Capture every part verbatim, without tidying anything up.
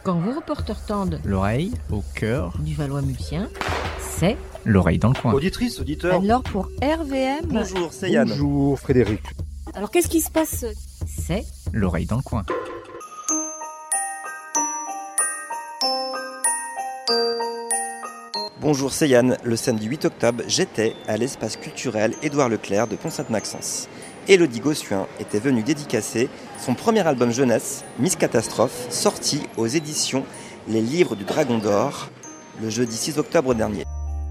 Quand vos reporters tendent l'oreille au cœur du Valois-Mulsien, c'est l'oreille dans le coin. Auditrice, auditeur. Alors pour R V M... Bonjour, c'est Yann. Bonjour Frédéric. Alors qu'est-ce qui se passe? C'est l'oreille dans le coin. Bonjour, c'est Yann. Le samedi huit octobre, j'étais à l'espace culturel Édouard Leclerc de Pont-Sainte-Maxence. Élodie Gossuin était venue dédicacer son premier album jeunesse, Miss Catastrophe, sorti aux éditions Les Livres du Dragon d'Or, le jeudi six octobre dernier.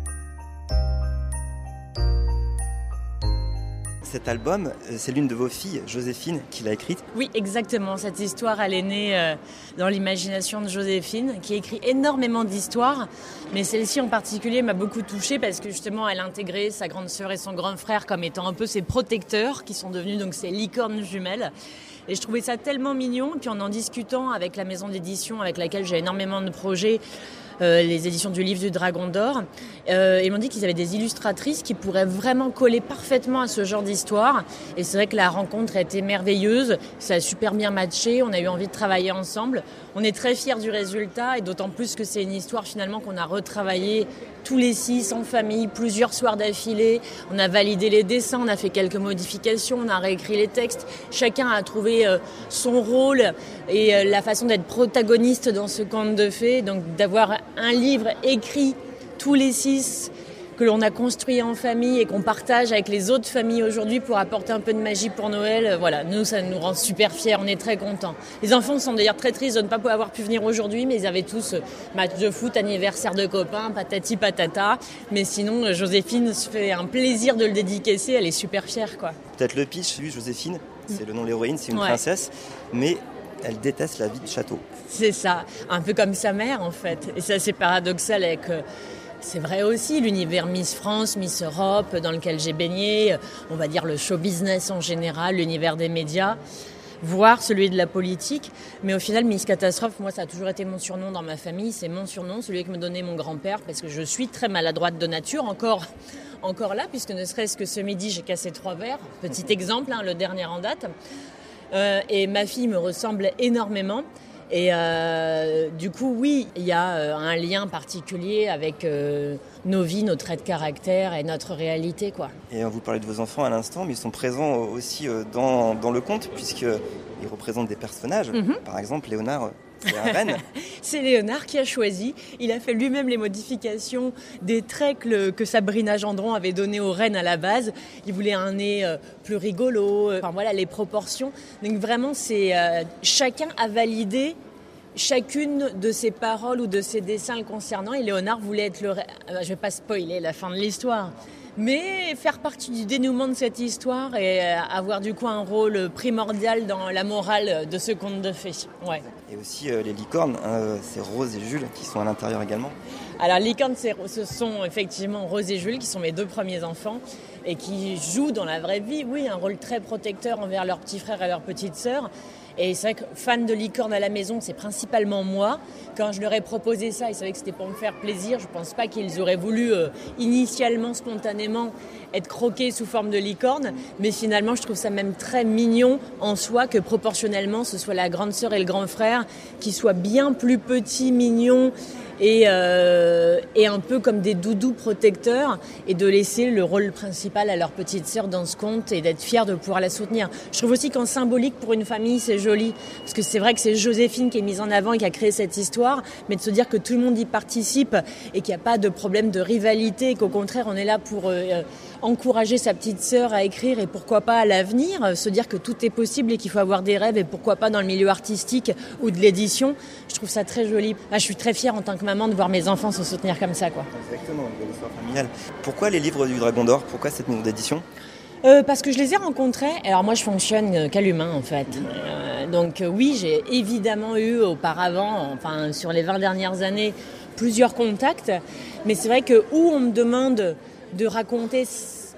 Cet album, c'est l'une de vos filles, Joséphine, qui l'a écrite. Oui, exactement. Cette histoire, elle est née euh, dans l'imagination de Joséphine, qui écrit énormément d'histoires. Mais celle-ci en particulier m'a beaucoup touchée parce que justement, elle intégrait sa grande sœur et son grand frère comme étant un peu ses protecteurs, qui sont devenus donc ses licornes jumelles. Et je trouvais ça tellement mignon. Puis en en discutant avec la maison d'édition avec laquelle j'ai énormément de projets, Euh, les éditions du Livre du Dragon d'Or. Euh, ils m'ont dit qu'ils avaient des illustratrices qui pourraient vraiment coller parfaitement à ce genre d'histoire. Et c'est vrai que la rencontre a été merveilleuse. Ça a super bien matché. On a eu envie de travailler ensemble. On est très fiers du résultat et d'autant plus que c'est une histoire finalement qu'on a retravaillée tous les six en famille, plusieurs soirs d'affilée. On a validé les dessins, on a fait quelques modifications, on a réécrit les textes. Chacun a trouvé euh, son rôle et euh, la façon d'être protagoniste dans ce conte de fées. Donc d'avoir un livre écrit tous les six que l'on a construit en famille et qu'on partage avec les autres familles aujourd'hui pour apporter un peu de magie pour Noël. Voilà, nous, ça nous rend super fiers, on est très contents. Les enfants sont d'ailleurs très tristes de ne pas avoir pu venir aujourd'hui, mais ils avaient tous match de foot, anniversaire de copains, patati patata. Mais sinon, Joséphine se fait un plaisir de le dédicacer, elle est super fière, quoi. Peut-être le pitch, lui, Joséphine, c'est le nom de l'héroïne, c'est une Ouais. princesse, mais elle déteste la vie de château. C'est ça, un peu comme sa mère en fait. Et ça c'est paradoxal avec... Euh, c'est vrai aussi, l'univers Miss France, Miss Europe, dans lequel j'ai baigné, on va dire le show business en général, l'univers des médias, voire celui de la politique. Mais au final, Miss Catastrophe, moi ça a toujours été mon surnom dans ma famille, c'est mon surnom, celui que me donnait mon grand-père, parce que je suis très maladroite de nature, encore, encore là, puisque ne serait-ce que ce midi j'ai cassé trois verres. Petit exemple, hein, le dernier en date. Euh, et ma fille me ressemble énormément. Et euh, du coup, oui, il y a euh, un lien particulier avec euh, nos vies, nos traits de caractère et notre réalité, quoi. Et vous parlez de vos enfants à l'instant, mais ils sont présents aussi dans, dans le conte, puisqu'ils représentent des personnages. Mm-hmm. Par exemple, Léonard, c'est un renne. C'est Léonard qui a choisi. Il a fait lui-même les modifications des traits que, le, que Sabrina Gendron avait donnés aux rennes à la base. Il voulait un nez euh, plus rigolo, euh, enfin voilà, les proportions. Donc vraiment, c'est euh, chacun a validé chacune de ses paroles ou de ses dessins le concernant. Et Léonard voulait être le... Euh, je ne vais pas spoiler la fin de l'histoire, mais faire partie du dénouement de cette histoire et avoir du coup un rôle primordial dans la morale de ce conte de fées. Ouais. Et aussi euh, les licornes, hein, c'est Rose et Jules qui sont à l'intérieur également. Alors les licornes, c'est, ce sont effectivement Rose et Jules qui sont mes deux premiers enfants et qui jouent dans la vraie vie, oui, un rôle très protecteur envers leurs petits frères et leurs petites sœurs. Et c'est vrai que fan de licorne à la maison, c'est principalement moi. Quand je leur ai proposé ça, ils savaient que c'était pour me faire plaisir. Je ne pense pas qu'ils auraient voulu euh, initialement, spontanément, être croqués sous forme de licorne. Mais finalement, je trouve ça même très mignon en soi que proportionnellement, ce soit la grande sœur et le grand frère qui soient bien plus petits, mignons et, euh, et un peu comme des doudous protecteurs et de laisser le rôle principal à leur petite sœur dans ce conte et d'être fiers de pouvoir la soutenir. Je trouve aussi qu'en symbolique pour une famille, c'est joli parce que c'est vrai que c'est Joséphine qui est mise en avant et qui a créé cette histoire, mais de se dire que tout le monde y participe et qu'il n'y a pas de problème de rivalité et qu'au contraire, on est là pour euh, encourager sa petite sœur à écrire et pourquoi pas à l'avenir, se dire que tout est possible et qu'il faut avoir des rêves et pourquoi pas dans le milieu artistique ou de l'édition. Je trouve ça très joli. Là, je suis très fière en tant que maman de voir mes enfants se soutenir comme ça, quoi. Exactement, une belle histoire familiale. Pourquoi les livres du Dragon d'Or ? Pourquoi cette maison d'édition ? Euh, parce que je les ai rencontrés. Alors moi, je fonctionne qu'à l'humain, en fait. Euh, donc euh, oui, j'ai évidemment eu auparavant, enfin sur les vingt dernières années, plusieurs contacts. Mais c'est vrai que où on me demande de raconter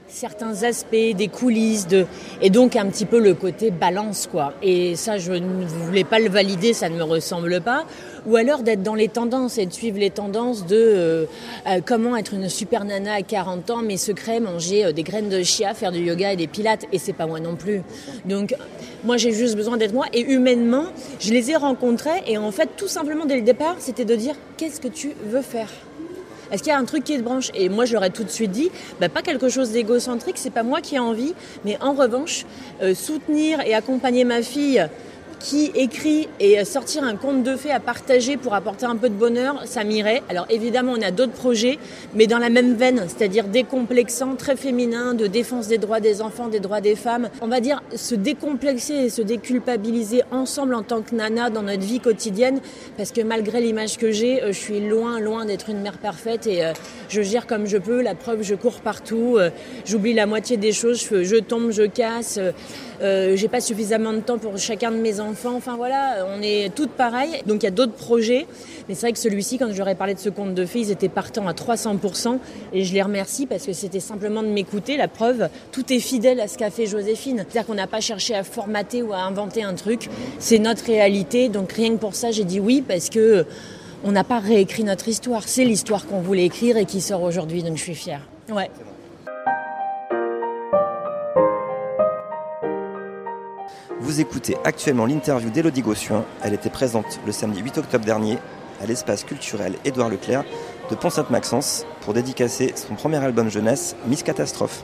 certains aspects, des coulisses, de, et donc un petit peu le côté balance, quoi. Et ça, je ne voulais pas le valider, ça ne me ressemble pas. Ou alors d'être dans les tendances et de suivre les tendances de euh, euh, comment être une super nana à quarante ans, mes secrets, manger euh, des graines de chia, faire du yoga et des pilates, et c'est pas moi non plus. Donc moi j'ai juste besoin d'être moi, et humainement, je les ai rencontrés, et en fait tout simplement dès le départ, c'était de dire qu'est-ce que tu veux faire ? Est-ce qu'il y a un truc qui te branche ? Et moi, je leur ai tout de suite dit, bah, pas quelque chose d'égocentrique, c'est pas moi qui ai envie, mais en revanche, euh, soutenir et accompagner ma fille qui écrit et sortir un conte de fées à partager pour apporter un peu de bonheur, ça m'irait. Alors évidemment, on a d'autres projets, mais dans la même veine, c'est-à-dire décomplexant, très féminin, de défense des droits des enfants, des droits des femmes. On va dire se décomplexer et se déculpabiliser ensemble en tant que nana dans notre vie quotidienne, parce que malgré l'image que j'ai, je suis loin, loin d'être une mère parfaite et euh, je gère comme je peux. La preuve, je cours partout, euh, j'oublie la moitié des choses, je, je tombe, je casse, euh, euh, j'ai pas suffisamment de temps pour chacun de mes enfants. Enfin voilà, on est toutes pareilles. Donc il y a d'autres projets. Mais c'est vrai que celui-ci, quand je leur ai parlé de ce conte de fées, ils étaient partants à trois cents pour cent. Et je les remercie parce que c'était simplement de m'écouter. La preuve, tout est fidèle à ce qu'a fait Joséphine. C'est-à-dire qu'on n'a pas cherché à formater ou à inventer un truc. C'est notre réalité. Donc rien que pour ça, j'ai dit oui parce que on n'a pas réécrit notre histoire. C'est l'histoire qu'on voulait écrire et qui sort aujourd'hui. Donc je suis fière. Ouais. Vous écoutez actuellement l'interview d'Élodie Gossuin. Elle était présente le samedi huit octobre dernier à l'espace culturel Édouard Leclerc de Pont-Sainte-Maxence pour dédicacer son premier album jeunesse, Miss Catastrophe.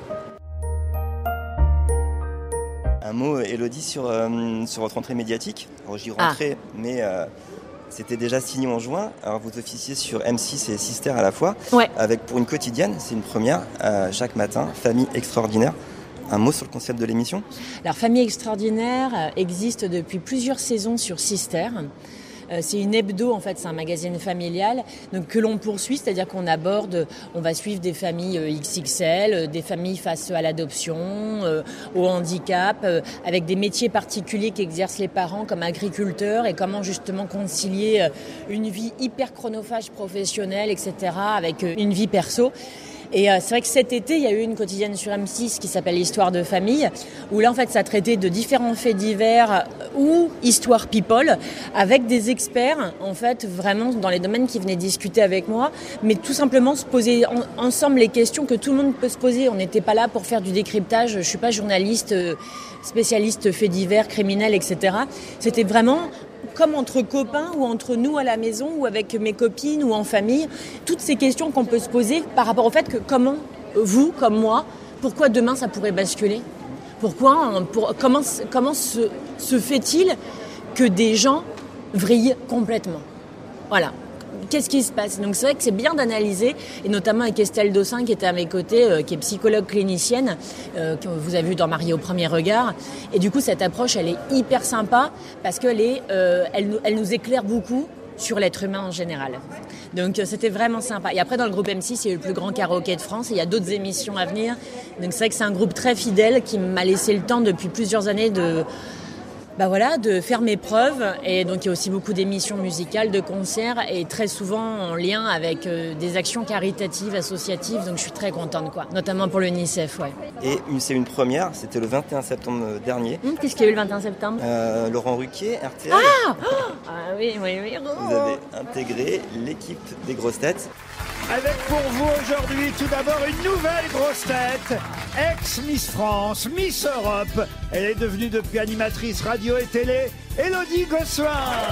Un mot, Élodie, sur, euh, sur votre entrée médiatique. Alors j'y rentrais, ah. mais euh, c'était déjà signé en juin. Alors vous officiez sur M six et Sister à la fois, ouais. avec pour une quotidienne, c'est une première, euh, chaque matin, Famille extraordinaire. Un mot sur le concept de l'émission ? Alors, Famille extraordinaire existe depuis plusieurs saisons sur Sister. Euh, c'est une hebdo, en fait, c'est un magazine familial donc, que l'on poursuit, c'est-à-dire qu'on aborde, on va suivre des familles X X L, des familles face à l'adoption, euh, au handicap, euh, avec des métiers particuliers qu'exercent les parents comme agriculteurs et comment justement concilier euh, une vie hyper chronophage professionnelle, et cetera, avec euh, une vie perso. Et euh, c'est vrai que cet été, il y a eu une quotidienne sur M six qui s'appelle Histoire de famille, où là, en fait, ça traitait de différents faits divers ou Histoire People, avec des experts, en fait, vraiment dans les domaines qui venaient discuter avec moi, mais tout simplement se poser en, ensemble les questions que tout le monde peut se poser. On n'était pas là pour faire du décryptage, je ne suis pas journaliste, spécialiste faits divers, criminels, et cetera. C'était vraiment comme entre copains ou entre nous à la maison ou avec mes copines ou en famille, toutes ces questions qu'on peut se poser par rapport au fait que comment, vous, comme moi, pourquoi demain ça pourrait basculer ? Pourquoi, pour, comment, comment se, se fait-il que des gens vrillent complètement ? Voilà. Qu'est-ce qui se passe ? Donc c'est vrai que c'est bien d'analyser, et notamment avec Estelle Dossin qui était à mes côtés, euh, qui est psychologue clinicienne, euh, que vous avez vu dans Mariée au premier regard. Et du coup, cette approche, elle est hyper sympa parce qu'elle est, euh, elle, elle nous éclaire beaucoup sur l'être humain en général. Donc euh, c'était vraiment sympa. Et après, dans le groupe M six, il y a eu le plus grand karaoké de France, et il y a d'autres émissions à venir. Donc c'est vrai que c'est un groupe très fidèle qui m'a laissé le temps depuis plusieurs années de... Bah voilà, de faire mes preuves. Et donc il y a aussi beaucoup d'émissions musicales, de concerts, et très souvent en lien avec euh, des actions caritatives, associatives. Donc je suis très contente, quoi, notamment pour l'UNICEF, ouais. Et une, c'est une première, c'était le vingt et un septembre dernier. Hum, qu'est-ce qu'il y a eu le vingt et un septembre ? euh, Laurent Ruquier, R T L. Ah, oh ah oui, oui, oui. Vous avez intégré l'équipe des grosses têtes. Avec pour vous aujourd'hui tout d'abord une nouvelle grosse tête, ex-Miss France, Miss Europe. Elle est devenue depuis animatrice radio et télé, Élodie Gossuin.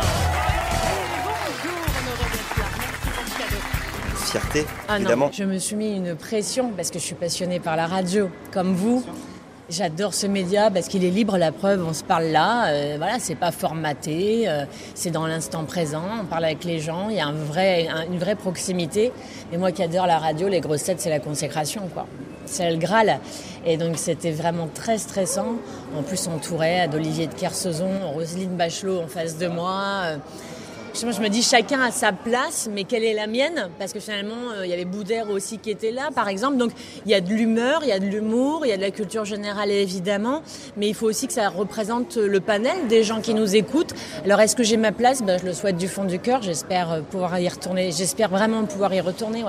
Bonjour Honoré d'être là, merci pour ce cadeau. Fierté, ah évidemment. Non, je me suis mis une pression parce que je suis passionnée par la radio, comme vous. J'adore ce média parce qu'il est libre, la preuve, on se parle là, euh, voilà, c'est pas formaté, euh, c'est dans l'instant présent, on parle avec les gens, il y a un vrai, un, une vraie proximité. Et moi qui adore la radio, les grosses têtes, c'est la consécration, quoi. C'est le Graal. Et donc c'était vraiment très stressant. En plus entouré d'Olivier de Kersauzon, Roselyne Bachelot en face de moi. Euh, Je me dis chacun a sa place, mais quelle est la mienne ? Parce que finalement, euh, il y avait Boudère aussi qui était là, par exemple. Donc il y a de l'humeur, il y a de l'humour, il y a de la culture générale évidemment, mais il faut aussi que ça représente le panel des gens qui nous écoutent. Alors est-ce que j'ai ma place ? Ben, je le souhaite du fond du cœur. J'espère pouvoir y retourner. J'espère vraiment pouvoir y retourner, ouais.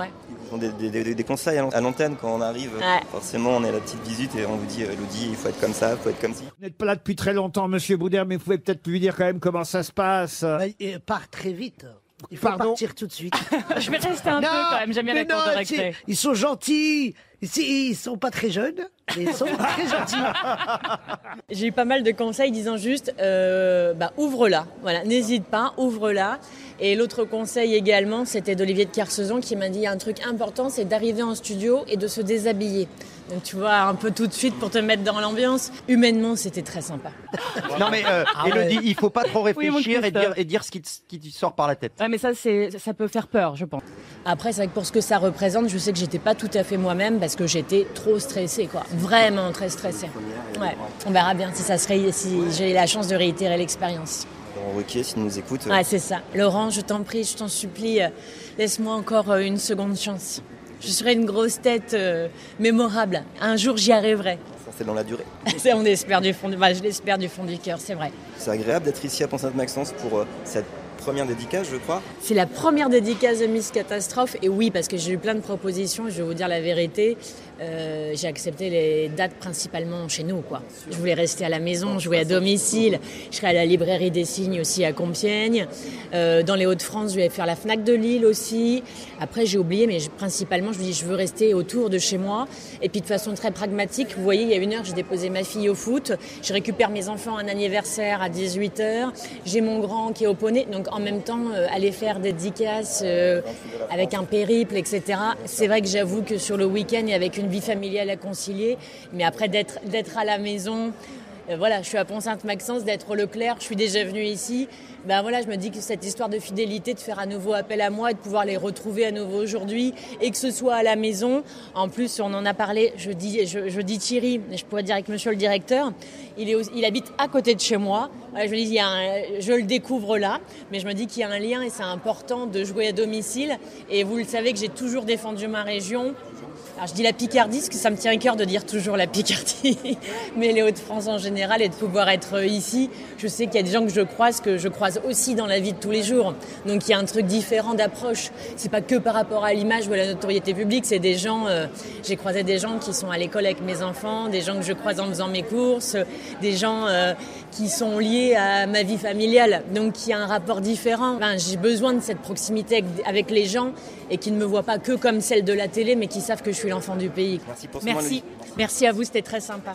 Ils ont des, des, des, des conseils à l'antenne quand on arrive. Ouais. Forcément, on est à la petite visite et on vous dit, Elodie, il faut être comme ça, il faut être comme ci. Vous n'êtes pas là depuis très longtemps, monsieur Boudère, mais vous pouvez peut-être lui dire quand même comment ça se passe. Bah, il part très vite. Il faut Pardon partir tout de suite. Je vais rester un peu quand même, j'aime bien la mais cour non, de récré. c'est- Ils sont gentils. Ils, ils sont pas très jeunes, mais ils sont très gentils. J'ai eu pas mal de conseils disant juste, euh, bah, ouvre-la. Voilà, n'hésite pas, ouvre-la. Et l'autre conseil également, c'était d'Olivier de Kersauzon qui m'a dit un truc important, c'est d'arriver en studio et de se déshabiller. Donc tu vois, un peu tout de suite pour te mettre dans l'ambiance. Humainement, c'était très sympa. Non mais euh, Ah Élodie, ouais. il faut pas trop Oui, mon réfléchir et dire, Christophe. et dire ce qui te, qui te sort par la tête. Ouais, mais ça, c'est, ça peut faire peur, je pense. Après, c'est vrai que pour ce que ça représente, je sais que j'étais pas tout à fait moi-même parce que j'étais trop stressée, quoi. Vraiment très stressée. Ouais. On verra bien si ça serait, si j'ai la chance de réitérer l'expérience. Laurent Ruquier, s'il nous écoute. euh, Ouais, c'est ça. Laurent, je t'en prie, je t'en supplie, euh, laisse-moi encore euh, une seconde chance. Je serai une grosse tête euh, mémorable. Un jour, j'y arriverai. Ça, c'est dans la durée. C'est, on espère du fond, du- bah, je l'espère du fond du cœur, c'est vrai. C'est agréable d'être ici à Pont-Sainte-Maxence pour euh, cette première dédicace, je crois. C'est la première dédicace de Miss Catastrophe. Et oui, parce que j'ai eu plein de propositions, je vais vous dire la vérité. Euh, j'ai accepté les dates principalement chez nous, quoi. Je voulais rester à la maison, jouer à domicile. Je serai à la librairie des Signes aussi à Compiègne. Euh, dans les Hauts-de-France, je vais faire la Fnac de Lille aussi. Après, j'ai oublié, mais je- principalement, je me dis, je veux rester autour de chez moi. Et puis de façon très pragmatique, vous voyez, il y a une heure, j'ai déposé ma fille au foot. Je récupère mes enfants à un anniversaire à dix-huit heures. J'ai mon grand qui est au poney. Donc en même temps, euh, aller faire des dédicaces euh, avec un périple, et cetera. C'est vrai que j'avoue que sur le week-end, et avec une vie familiale à concilier, mais après d'être, d'être à la maison, euh, voilà, je suis à Pont-Sainte-Maxence, d'être au Leclerc, je suis déjà venue ici. Ben voilà, je me dis que cette histoire de fidélité, de faire à nouveau appel à moi et de pouvoir les retrouver à nouveau aujourd'hui, et que ce soit à la maison. En plus, on en a parlé, je dis, je, je dis Thierry, mais je pourrais dire avec monsieur le directeur, il, est, au- il habite à côté de chez moi. Voilà, je me dis, il y a un- je le découvre là, mais je me dis qu'il y a un lien et c'est important de jouer à domicile. Et vous le savez que j'ai toujours défendu ma région. Alors je dis la Picardie, parce que ça me tient à cœur de dire toujours la Picardie, mais les Hauts-de-France en général, et de pouvoir être ici, je sais qu'il y a des gens que je croise, que je croise aussi dans la vie de tous les jours. Donc il y a un truc différent d'approche. C'est pas que par rapport à l'image ou à la notoriété publique, c'est des gens, euh, j'ai croisé des gens qui sont à l'école avec mes enfants, des gens que je croise en faisant mes courses, des gens euh, qui sont liés à ma vie familiale. Donc il y a un rapport différent. Enfin, j'ai besoin de cette proximité avec, avec les gens et qui ne me voient pas que comme celle de la télé, mais qui savent que je suis l'enfant du pays. Merci pour ce Merci. moment, Elodie. Merci à vous, c'était très sympa.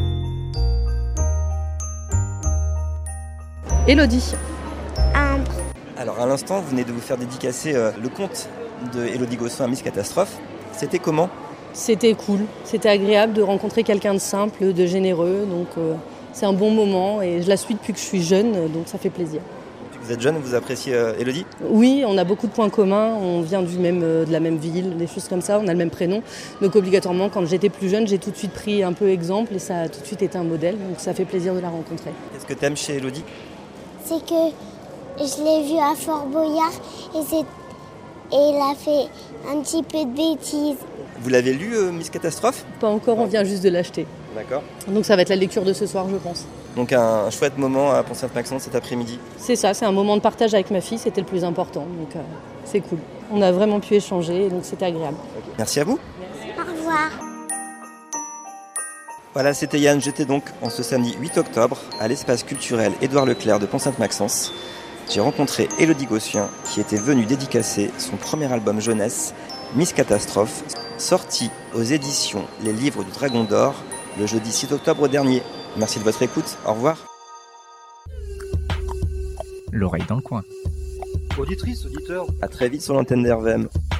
Élodie. Alors, à l'instant, vous venez de vous faire dédicacer euh, le conte de Élodie Gossuin à Miss Catastrophe. C'était comment? C'était cool, c'était agréable de rencontrer quelqu'un de simple, de généreux, donc euh, c'est un bon moment et je la suis depuis que je suis jeune, donc ça fait plaisir. Depuis que vous êtes jeune, vous appréciez euh, Élodie? Oui, on a beaucoup de points communs, on vient du même, euh, de la même ville, des choses comme ça, on a le même prénom, donc obligatoirement quand j'étais plus jeune, j'ai tout de suite pris un peu exemple et ça a tout de suite été un modèle, donc ça fait plaisir de la rencontrer. Qu'est-ce que t'aimes chez Élodie? C'est que je l'ai vue à Fort Boyard et, c'est... et elle a fait un petit peu de bêtises. Vous l'avez lu, euh, Miss Catastrophe? Pas encore, on vient juste de l'acheter. D'accord. Donc ça va être la lecture de ce soir, je pense. Donc un, un chouette moment à Pont-Sainte-Maxence cet après-midi. C'est ça, c'est un moment de partage avec ma fille, c'était le plus important, donc euh, c'est cool. On a vraiment pu échanger, donc c'était agréable. Merci à vous. Au revoir. Voilà, c'était Yann. J'étais donc en ce samedi huit octobre à l'espace culturel Édouard Leclerc de Pont-Sainte-Maxence. J'ai rencontré Élodie Gossuin qui était venue dédicacer son premier album jeunesse, Miss Catastrophe, sorti aux éditions Les Livres du Dragon d'Or le jeudi six octobre dernier. Merci de votre écoute. Au revoir. L'oreille dans le coin. Auditrice, auditeur. À très vite sur l'antenne d'R V M.